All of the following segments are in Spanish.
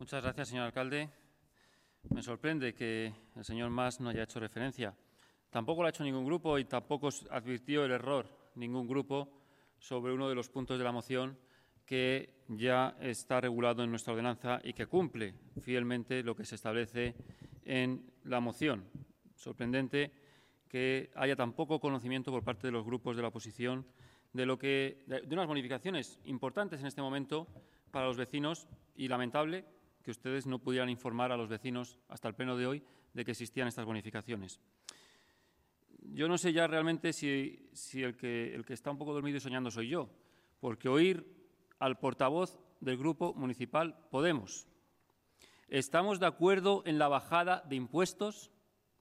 Muchas gracias, señor alcalde. Me sorprende que el señor Mas no haya hecho referencia. Tampoco lo ha hecho ningún grupo y tampoco advirtió el error ningún grupo sobre uno de los puntos de la moción que ya está regulado en nuestra ordenanza y que cumple fielmente lo que se establece en la moción. Sorprendente que haya tan poco conocimiento por parte de los grupos de la oposición de unas bonificaciones importantes en este momento para los vecinos y lamentable que ustedes no pudieran informar a los vecinos hasta el pleno de hoy de que existían estas bonificaciones. Yo no sé ya realmente si el que está un poco dormido y soñando soy yo, porque oír al portavoz del Grupo Municipal Podemos: ¿estamos de acuerdo en la bajada de impuestos?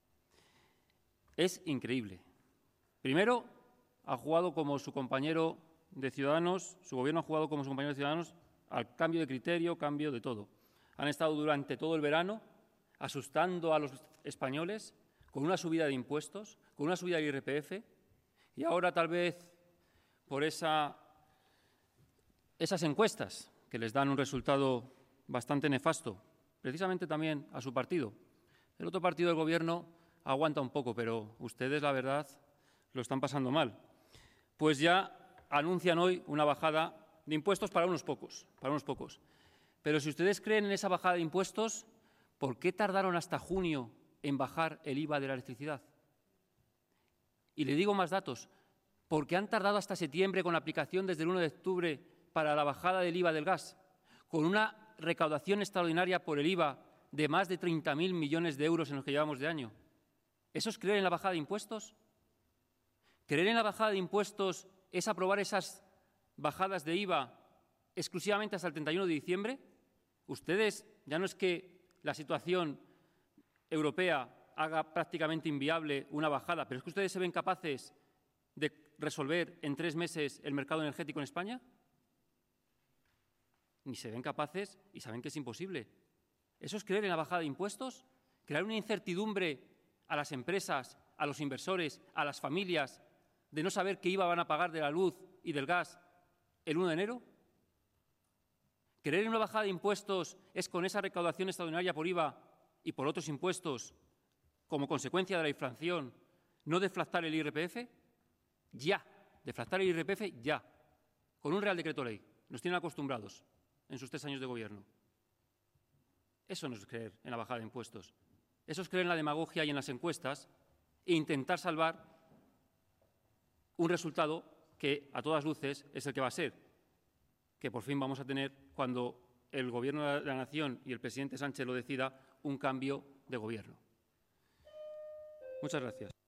Es increíble. Primero, ha jugado como su compañero de Ciudadanos, su Gobierno ha jugado como su compañero de Ciudadanos al cambio de criterio, cambio de todo. Han estado durante todo el verano asustando a los españoles con una subida de impuestos, con una subida del IRPF, y ahora tal vez por esas encuestas que les dan un resultado bastante nefasto, precisamente también a su partido. El otro partido del Gobierno aguanta un poco, pero ustedes, la verdad, lo están pasando mal. Pues ya anuncian hoy una bajada de impuestos para unos pocos. Pero si ustedes creen en esa bajada de impuestos, ¿por qué tardaron hasta junio en bajar el IVA de la electricidad? Y le digo más datos. ¿Por qué han tardado hasta septiembre con la aplicación desde el 1 de octubre para la bajada del IVA del gas, con una recaudación extraordinaria por el IVA de más de 30.000 millones de euros en los que llevamos de año? ¿Eso es creer en la bajada de impuestos? ¿Creer en la bajada de impuestos es aprobar esas bajadas de IVA exclusivamente hasta el 31 de diciembre? Ustedes, ya no es que la situación europea haga prácticamente inviable una bajada, pero es que ustedes se ven capaces de resolver en 3 meses el mercado energético en España. Ni se ven capaces y saben que es imposible. ¿Eso es creer en la bajada de impuestos? ¿Crear una incertidumbre a las empresas, a los inversores, a las familias, de no saber qué IVA van a pagar de la luz y del gas el 1 de enero? ¿Creer en una bajada de impuestos es con esa recaudación extraordinaria por IVA y por otros impuestos, como consecuencia de la inflación, no deflactar el IRPF? Ya, deflactar el IRPF ya, con un Real Decreto Ley. Nos tienen acostumbrados en sus 3 años de Gobierno. Eso no es creer en la bajada de impuestos. Eso es creer en la demagogia y en las encuestas e intentar salvar un resultado que, a todas luces, es el que va a ser, que por fin vamos a tener, cuando el Gobierno de la Nación y el presidente Sánchez lo decida, un cambio de Gobierno. Muchas gracias.